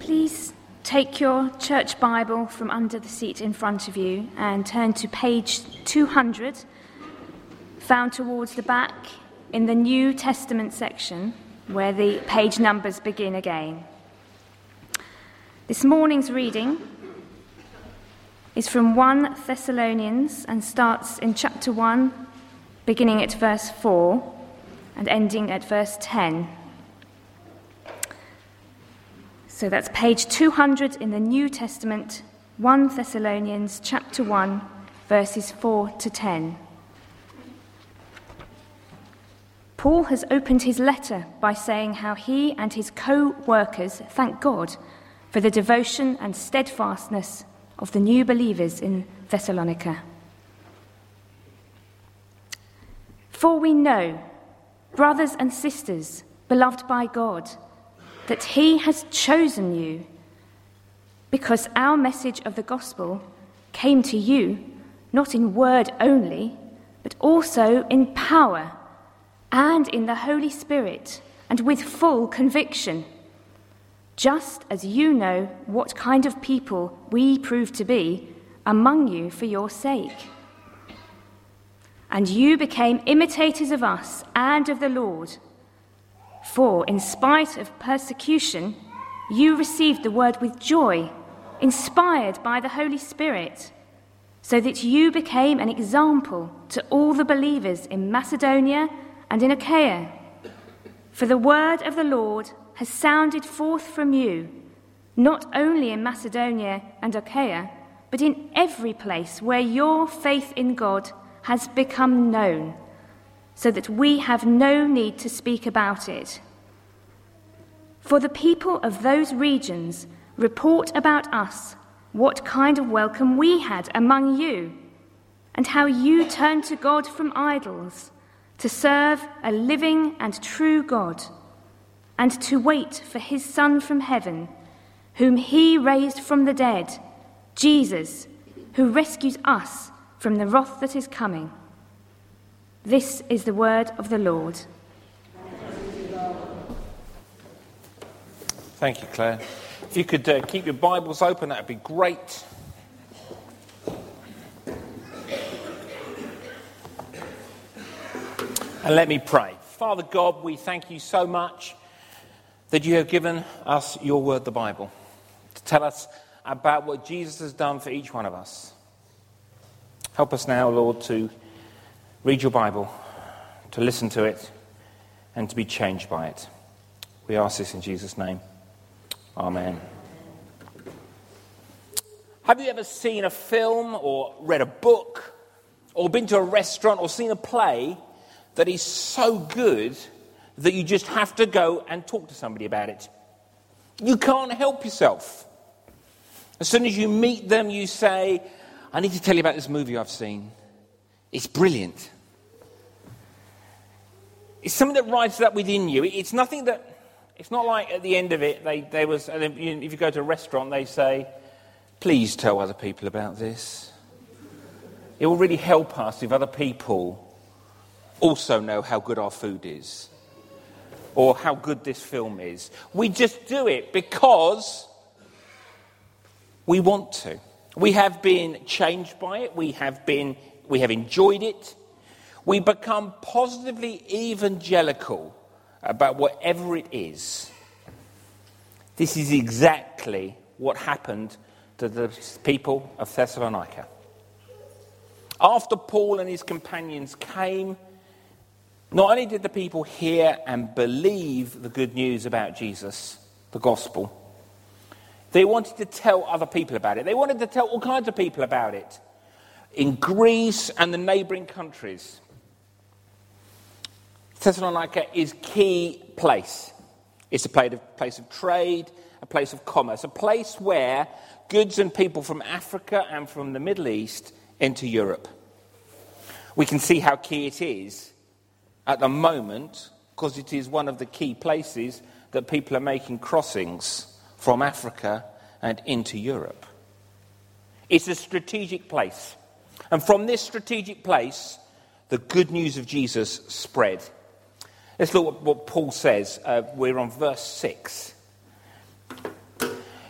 please take your church Bible from under the seat in front of you and turn to page 200, found towards the back in the New Testament section, where the page numbers begin again. This morning's reading is from 1 Thessalonians and starts in chapter 1, beginning at verse 4 and ending at verse 10. So that's page 200 in the New Testament, 1 Thessalonians chapter 1, verses 4 to 10. Paul has opened his letter by saying how he and his co-workers thank God for the devotion and steadfastness of the new believers in Thessalonica. For we know, brothers and sisters, beloved by God, that he has chosen you, because our message of the gospel came to you not in word only, but also in power and in the Holy Spirit and with full conviction, just as you know what kind of people we prove to be among you for your sake. And you became imitators of us and of the Lord. For, in spite of persecution, you received the word with joy, inspired by the Holy Spirit, so that you became an example to all the believers in Macedonia and in Achaia. For the word of the Lord has sounded forth from you, not only in Macedonia and Achaia, but in every place where your faith in God has become known, so that we have no need to speak about it. For the people of those regions report about us what kind of welcome we had among you, and how you turned to God from idols to serve a living and true God, and to wait for his Son from heaven, whom he raised from the dead, Jesus, who rescues us from the wrath that is coming. This is the word of the Lord. Thank you, Claire. If you could keep your Bibles open, that would be great. And let me pray. Father God, we thank you so much that you have given us your word, the Bible, to tell us about what Jesus has done for each one of us. Help us now, Lord, to read your Bible, to listen to it, and to be changed by it. We ask this in Jesus' name. Amen. Have you ever seen a film or read a book or been to a restaurant or seen a play that is so good that you just have to go and talk to somebody about it? You can't help yourself. As soon as you meet them, you say, I need to tell you about this movie I've seen. It's brilliant. It's something that rises up within you. It's nothing that, it's not like at the end of it, if you go to a restaurant, they say, please tell other people about this. It will really help us if other people also know how good our food is, or how good this film is. We just do it because we want to. We have been changed by it. We have enjoyed it. We become positively evangelical about whatever it is. This is exactly what happened to the people of Thessalonica. After Paul and his companions came, not only did the people hear and believe the good news about Jesus, the gospel, they wanted to tell other people about it. They wanted to tell all kinds of people about it in Greece and the neighbouring countries. Thessalonica is a key place. It's a place of trade, a place of commerce, a place where goods and people from Africa and from the Middle East enter Europe. We can see how key it is at the moment because it is one of the key places that people are making crossings from Africa and into Europe. It's a strategic place. And from this strategic place, the good news of Jesus spread. Let's look at what Paul says. We're on verse 6.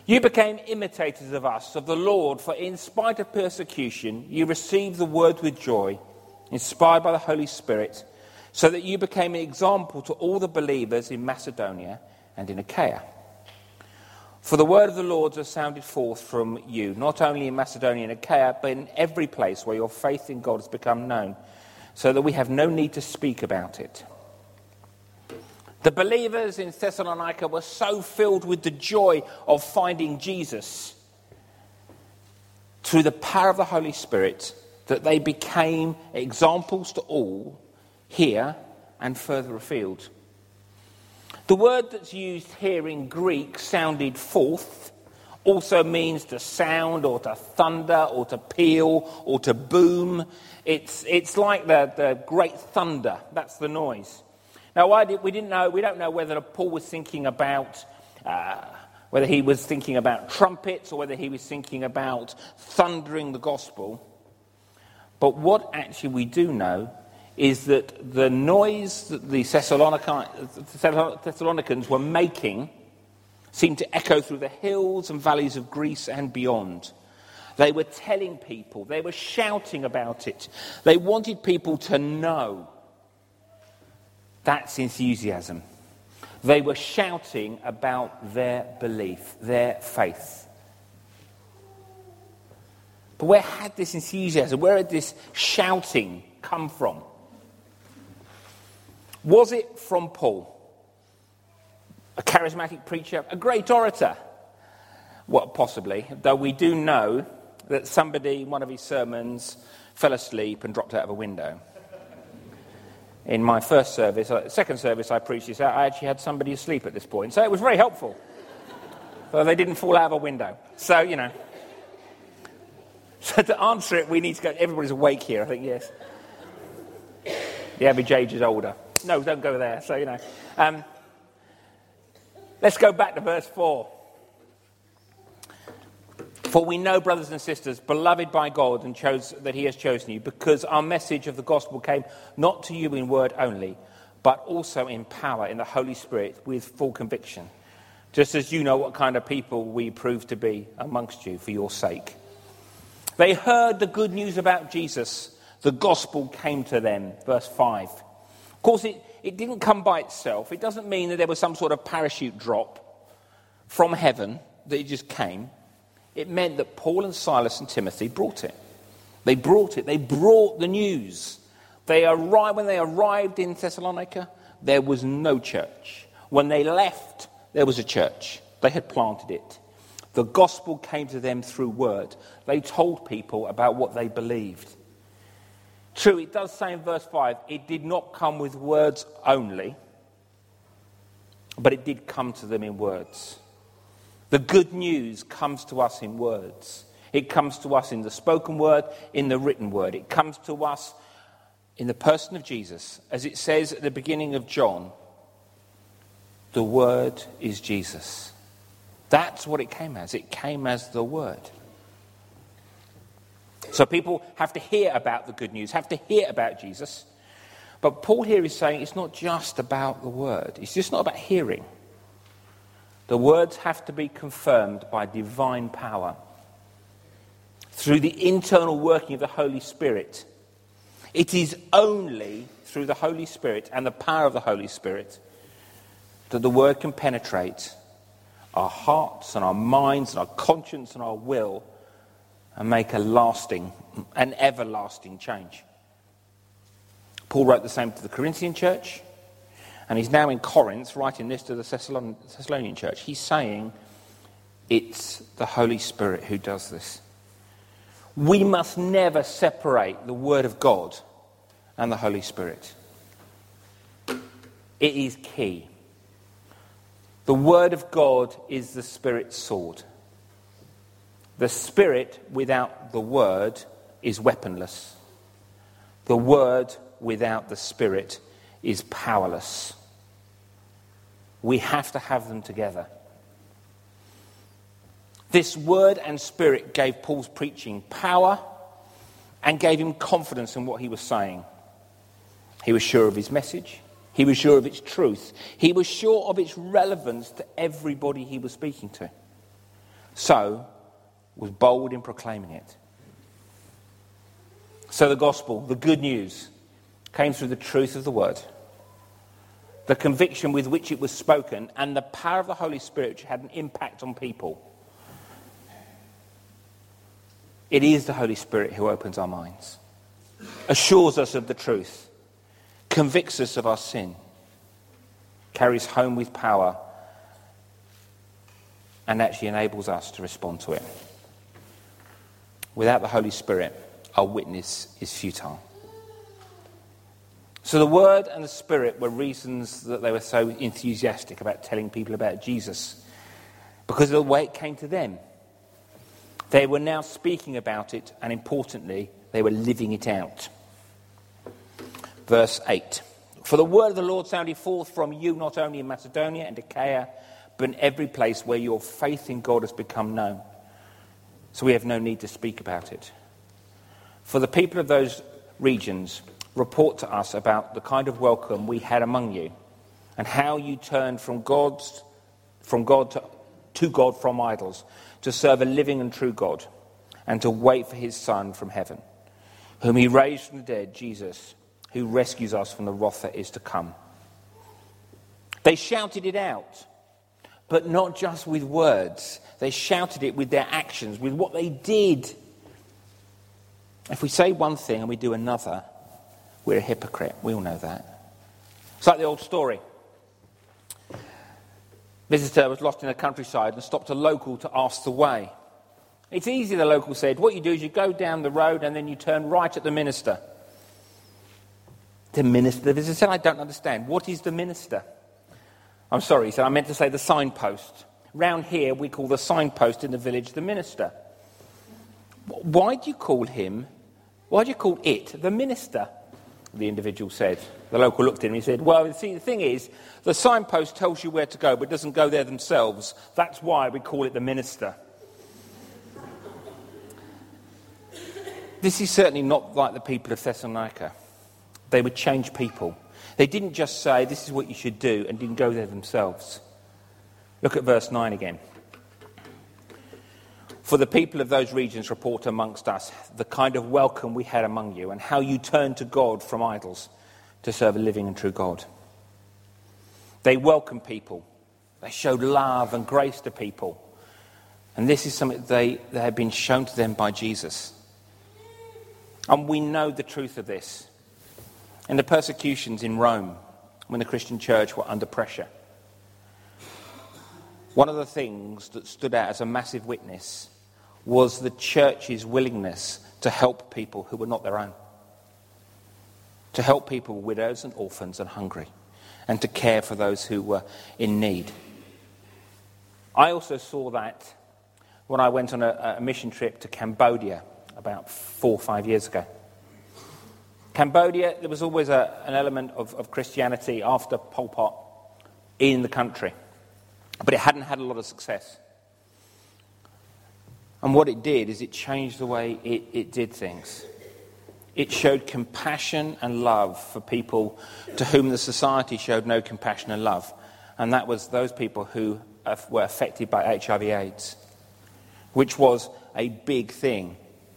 You became imitators of us, of the Lord, for in spite of persecution, you received the word with joy, inspired by the Holy Spirit, so that you became an example to all the believers in Macedonia and in Achaia. For the word of the Lord has sounded forth from you, not only in Macedonia and Achaia, but in every place where your faith in God has become known, so that we have no need to speak about it. The believers in Thessalonica were so filled with the joy of finding Jesus through the power of the Holy Spirit that they became examples to all here and further afield. The word that's used here in Greek, sounded forth, also means to sound or to thunder or to peal or to boom. It's like the great thunder. That's the noise. Now, we don't know whether Paul was thinking about whether he was thinking about trumpets or whether he was thinking about thundering the gospel. But what actually we do know is that the noise that the Thessalonians were making seemed to echo through the hills and valleys of Greece and beyond. They were telling people, they were shouting about it. They wanted people to know. That's enthusiasm. They were shouting about their belief, their faith. But where had this enthusiasm, where had this shouting come from? Was it from Paul, a charismatic preacher, a great orator? Well, possibly, though we do know that somebody, in one of his sermons, fell asleep and dropped out of a window. In my second service I preached this out, I actually had somebody asleep at this point, so it was very helpful. So they didn't fall out of a window. So, So to answer it, we need to go, everybody's awake here, I think, yes. The average age is older. No, don't go there, so, let's go back to verse 4. For we know, brothers and sisters, beloved by God, and that he has chosen you, because our message of the gospel came not to you in word only, but also in power, in the Holy Spirit, with full conviction, just as you know what kind of people we prove to be amongst you for your sake. They heard the good news about Jesus. The gospel came to them. Verse 5. Of course, it didn't come by itself. It doesn't mean that there was some sort of parachute drop from heaven that it just came. It meant that Paul and Silas and Timothy brought it. They brought it. They brought the news. When they arrived in Thessalonica, there was no church. When they left, there was a church. They had planted it. The gospel came to them through word. They told people about what they believed. True, it does say in verse 5, it did not come with words only, but it did come to them in words. The good news comes to us in words. It comes to us in the spoken word, in the written word. It comes to us in the person of Jesus. As it says at the beginning of John, the word is Jesus. That's what it came as. It came as the word. So people have to hear about the good news, have to hear about Jesus. But Paul here is saying it's not just about the word. It's just not about hearing. The words have to be confirmed by divine power through the internal working of the Holy Spirit. It is only through the Holy Spirit and the power of the Holy Spirit that the word can penetrate our hearts and our minds and our conscience and our will and make a lasting, an everlasting change. Paul wrote the same to the Corinthian church, and he's now in Corinth writing this to the Thessalonian church. He's saying it's the Holy Spirit who does this. We must never separate the Word of God and the Holy Spirit. It is key. The Word of God is the Spirit's sword. The Spirit without the Word is weaponless. The Word without the Spirit is powerless. We have to have them together. This Word and Spirit gave Paul's preaching power and gave him confidence in what he was saying. He was sure of his message. He was sure of its truth. He was sure of its relevance to everybody he was speaking to. so was bold in proclaiming it. So the gospel, the good news, came through the truth of the word, the conviction with which it was spoken, and the power of the Holy Spirit which had an impact on people. It is the Holy Spirit who opens our minds, assures us of the truth, convicts us of our sin, carries home with power, and actually enables us to respond to it. Without the Holy Spirit, our witness is futile. So the Word and the Spirit were reasons that they were so enthusiastic about telling people about Jesus, because of the way it came to them. They were now speaking about it, and importantly, they were living it out. Verse 8. For the word of the Lord sounded forth from you not only in Macedonia and Achaia, but in every place where your faith in God has become known. So we have no need to speak about it. For the people of those regions report to us about the kind of welcome we had among you, and how you turned from God to God from idols, to serve a living and true God, and to wait for his Son from heaven, whom he raised from the dead, Jesus, who rescues us from the wrath that is to come. They shouted it out, but not just with words. They shouted it with their actions, with what they did. If we say one thing and we do another, we're a hypocrite. We all know that. It's like the old story. Visitor was lost in the countryside and stopped a local to ask the way. It's easy, the local said. What you do is you go down the road and then you turn right at the minister. The minister? The visitor said, I don't understand. What is the minister? I'm sorry, he said, I meant to say the signpost. Round here we call the signpost in the village the minister. Why do you call it the minister? The individual said. The local looked at him and he said, well, see, the thing is, the signpost tells you where to go, but doesn't go there themselves. That's why we call it the minister. This is certainly not like the people of Thessalonica. They would change people. They didn't just say, this is what you should do, and didn't go there themselves. Look at verse 9 again. For the people of those regions report amongst us the kind of welcome we had among you, and how you turned to God from idols to serve a living and true God. They welcomed people. They showed love and grace to people. And this is something they had been shown to them by Jesus. And we know the truth of this. In the persecutions in Rome, when the Christian church were under pressure, one of the things that stood out as a massive witness was the church's willingness to help people who were not their own. To help people, widows and orphans and hungry, and to care for those who were in need. I also saw that when I went on a mission trip to Cambodia about 4 or 5 years ago. Cambodia, there was always an element of Christianity after Pol Pot in the country, but it hadn't had a lot of success. And what it did is it changed the way it did things. It showed compassion and love for people to whom the society showed no compassion and love. And that was those people who were affected by HIV/AIDS, which was a big thing.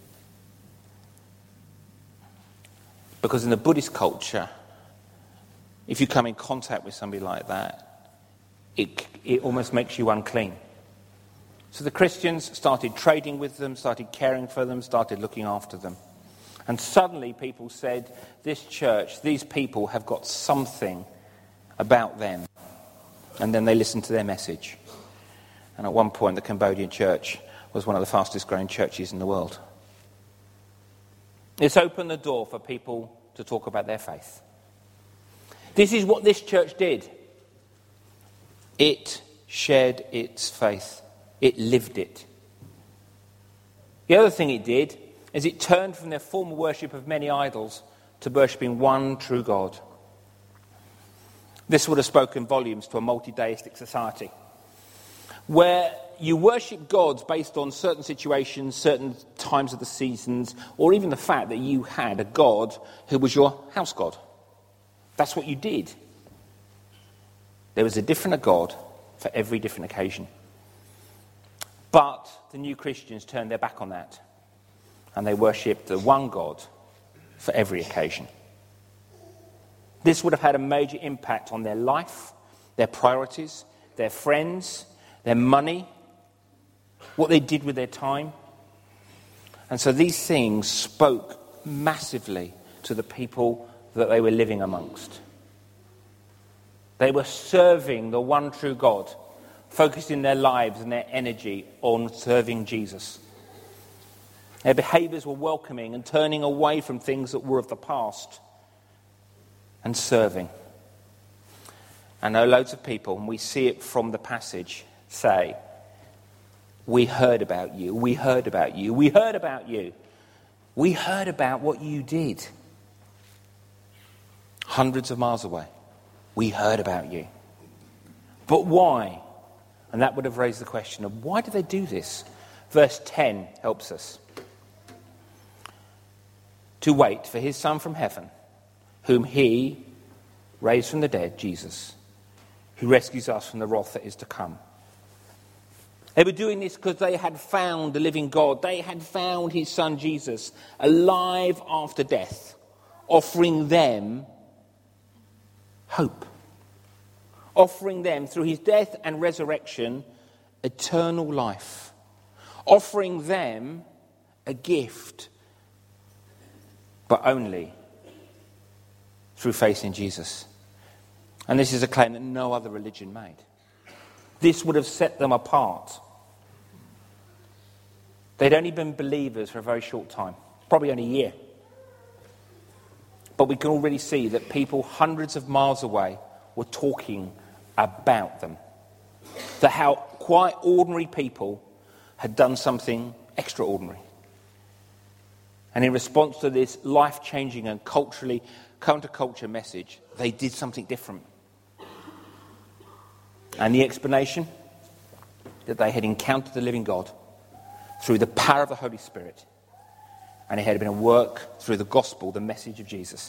Because in the Buddhist culture, if you come in contact with somebody like that, it almost makes you unclean. So the Christians started trading with them, started caring for them, started looking after them. And suddenly people said, this church, these people have got something about them. And then they listened to their message. And at one point the Cambodian church was one of the fastest growing churches in the world. It's opened the door for people to talk about their faith. This is what this church did. It shared its faith. It lived it. The other thing it did is it turned from their former worship of many idols to worshipping one true God. This would have spoken volumes to a multi-deistic society, where you worship gods based on certain situations, certain times of the seasons, or even the fact that you had a god who was your house god. That's what you did. There was a different god for every different occasion. But the new Christians turned their back on that, and they worshipped the one God for every occasion. This would have had a major impact on their life, their priorities, their friends, their money, what they did with their time. And so these things spoke massively to the people that they were living amongst. They were serving the one true God, focusing their lives and their energy on serving Jesus. Their behaviours were welcoming and turning away from things that were of the past and serving. I know loads of people, and we see it from the passage, say, "We heard about you, we heard about you, we heard about you. We heard about what you did." Hundreds of miles away. We heard about you. But why? And that would have raised the question of why did they do this? Verse 10 helps us. To wait for his Son from heaven, whom he raised from the dead, Jesus, who rescues us from the wrath that is to come. They were doing this because they had found the living God. They had found his Son Jesus, alive after death, offering them hope. Offering them, through his death and resurrection, eternal life. Offering them a gift, but only through faith in Jesus. And this is a claim that no other religion made. This would have set them apart. They'd only been believers for a very short time, probably only a year. But we can already see that people hundreds of miles away were talking about them. That how quite ordinary people had done something extraordinary. And in response to this life-changing and culturally counterculture message, they did something different. And the explanation? That they had encountered the living God through the power of the Holy Spirit. And it had been a work through the gospel, the message of Jesus.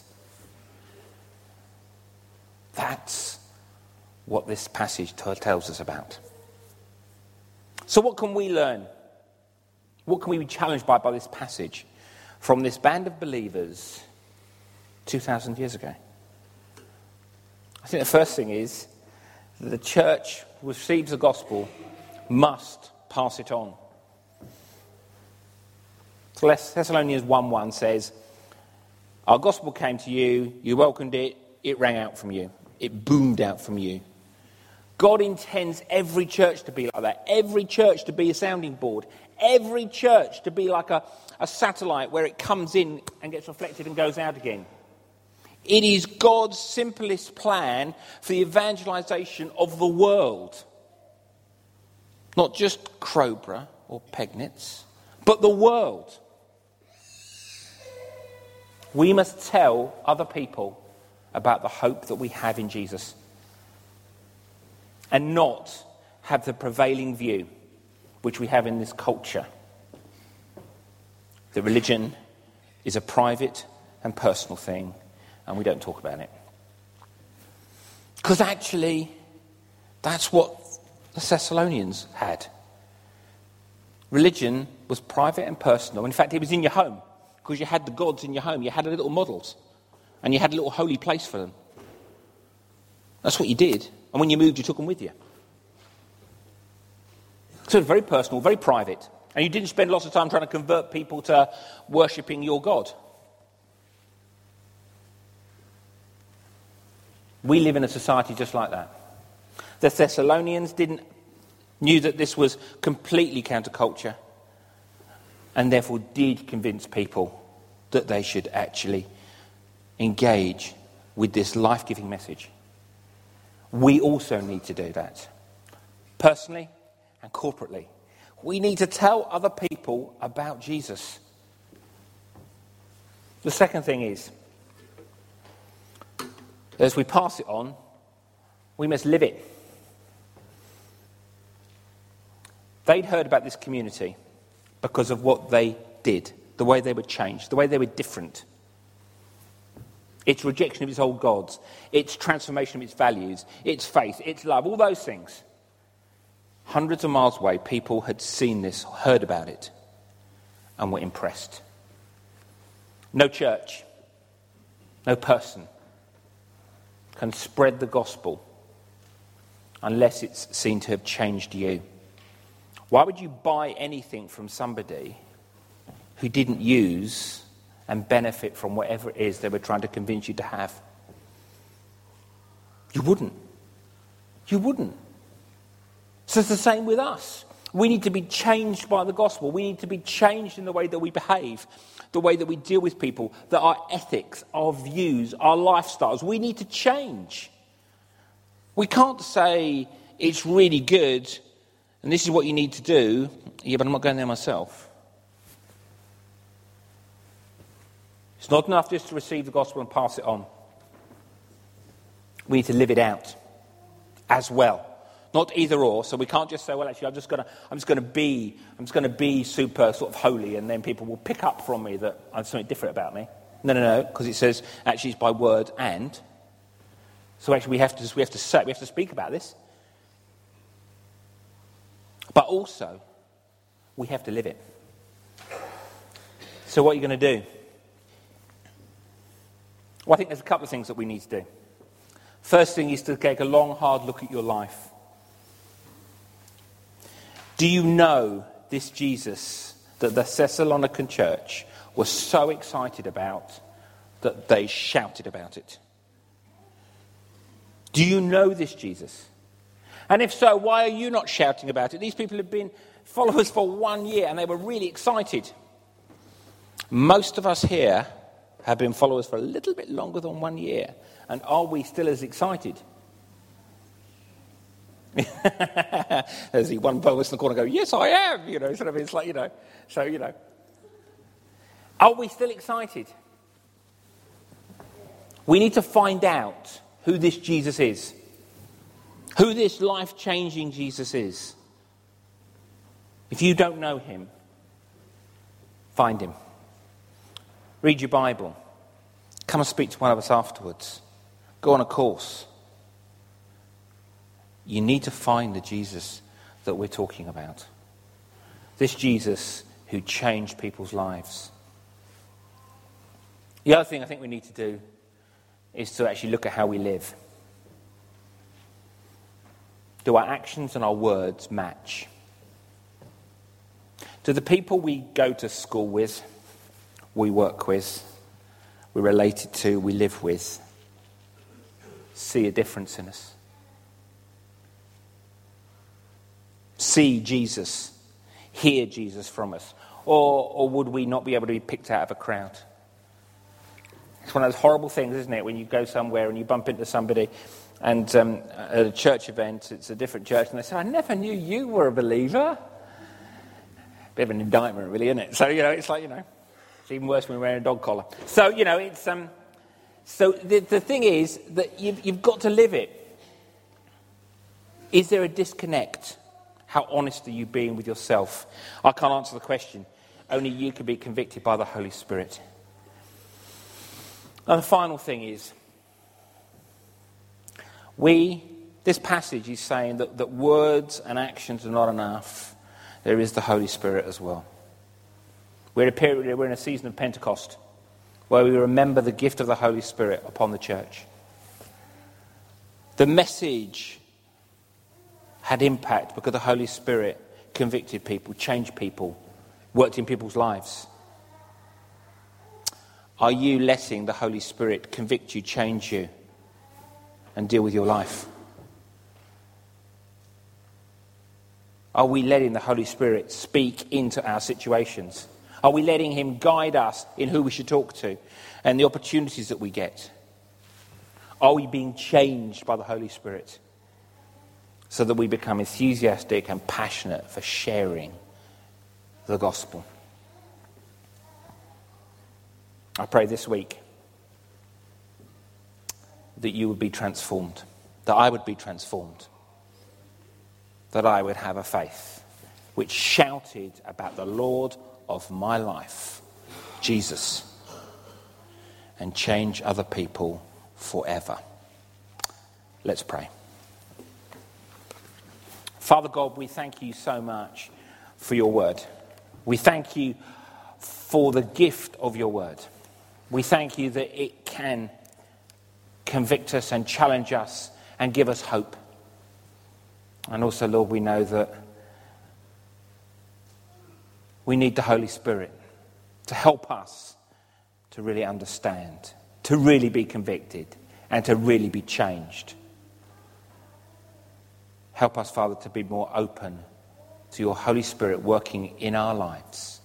That's what this passage tells us about. So what can we learn? What can we be challenged by this passage from this band of believers 2,000 years ago? I think the first thing is that the church who receives the gospel must pass it on. Thessalonians 1:1 says, "Our gospel came to you, you welcomed it, it rang out from you, it boomed out from you." God intends every church to be like that, every church to be a sounding board, every church to be like a satellite where it comes in and gets reflected and goes out again. It is God's simplest plan for the evangelization of the world. Not just Crowborough or Pegnitz, but the world. We must tell other people about the hope that we have in Jesus and not have the prevailing view which we have in this culture, that religion is a private and personal thing and we don't talk about it. Because actually, that's what the Thessalonians had. Religion was private and personal. In fact, it was in your home, because you had the gods in your home. You had little models, and you had a little holy place for them. That's what you did. And when you moved, you took them with you. So it was very personal, very private. And you didn't spend lots of time trying to convert people to worshipping your God. We live in a society just like that. The Thessalonians knew that this was completely counterculture, and therefore did convince people that they should actually engage with this life-giving message. We also need to do that, personally and corporately. We need to tell other people about Jesus. The second thing is, as we pass it on, we must live it. They'd heard about this community because of what they did, the way they were changed, the way they were different. Its rejection of its old gods, its transformation of its values, its faith, its love, all those things. hundreds of miles away, people had seen this, heard about it, and were impressed. No church, no person can spread the gospel unless it's seen to have changed you. Why would you buy anything from somebody who didn't use and benefit from whatever it is they were trying to convince you to have? You wouldn't. You wouldn't. So it's the same with us. We need to be changed by the gospel. We need to be changed in the way that we behave, the way that we deal with people, that our ethics, our views, our lifestyles, we need to change. We can't say it's really good and this is what you need to do. Yeah, but I'm not going there myself. It's not enough just to receive the gospel and pass it on. We need to live it out as well. Not either or. So we can't just say, well, actually, I'm just going to be super sort of holy, and then people will pick up from me that I'm something different about me. No, because it says actually it's by word and. So actually we have to speak about this. But also, we have to live it. So what are you going to do? Well, I think there's a couple of things that we need to do. First thing is to take a long, hard look at your life. Do you know this Jesus that the Thessalonican church was so excited about that they shouted about it? Do you know this Jesus? And if so, why are you not shouting about it? These people have been followers for 1 year and they were really excited. Most of us here have been followers for a little bit longer than 1 year. And are we still as excited? There's the one person in the corner go, yes, I am. Sort of, it's like, Are we still excited? We need to find out who this Jesus is. Who this life-changing Jesus is. If you don't know him, find him. Read your Bible. Come and speak to one of us afterwards. Go on a course. You need to find the Jesus that we're talking about. This Jesus who changed people's lives. The other thing I think we need to do is to actually look at how we live. Do our actions and our words match? Do the people we go to school with, we work with, we're related to, we live with, see a difference in us? See Jesus, hear Jesus from us? Or would we not be able to be picked out of a crowd? It's one of those horrible things, isn't it, when you go somewhere and you bump into somebody and at a church event, it's a different church, and they say, I never knew you were a believer. Bit of an indictment, really, isn't it? So, it's like, it's even worse when we're wearing a dog collar. So, it's... So the thing is that you've got to live it. Is there a disconnect? How honest are you being with yourself? I can't answer the question. Only you can be convicted by the Holy Spirit. And the final thing is, this passage is saying that words and actions are not enough. There is the Holy Spirit as well. We're in a season of Pentecost, where we remember the gift of the Holy Spirit upon the church. The message had impact because the Holy Spirit convicted people, changed people, worked in people's lives. Are you letting the Holy Spirit convict you, change you, and deal with your life? Are we letting the Holy Spirit speak into our situations? Are we letting him guide us in who we should talk to and the opportunities that we get? Are we being changed by the Holy Spirit so that we become enthusiastic and passionate for sharing the gospel? I pray this week that you would be transformed, that I would be transformed, that I would have a faith which shouted about the Lord of my life, Jesus, and change other people forever. Let's pray. Father God, we thank you so much for your word. We thank you for the gift of your word. We thank you that it can convict us and challenge us and give us hope. And also, Lord, we know that we need the Holy Spirit to help us to really understand, to really be convicted, and to really be changed. Help us, Father, to be more open to your Holy Spirit working in our lives.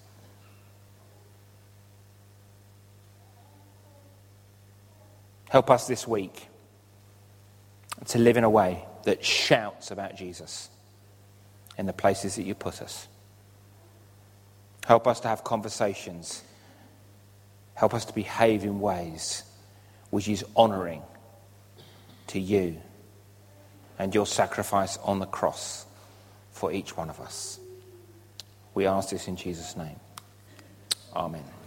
Help us this week to live in a way that shouts about Jesus in the places that you put us. Help us to have conversations. Help us to behave in ways which is honouring to you and your sacrifice on the cross for each one of us. We ask this in Jesus' name. Amen.